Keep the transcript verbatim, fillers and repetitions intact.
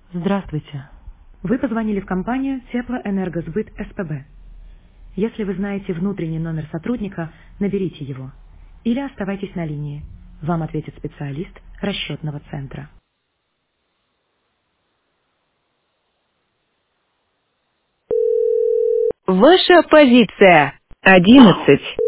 Здравствуйте. Вы позвонили в компанию Теплоэнергосбыт СПБ. Если вы знаете внутренний номер сотрудника, наберите его. Или оставайтесь на линии. Вам ответит специалист расчетного центра. Ваша позиция одиннадцать.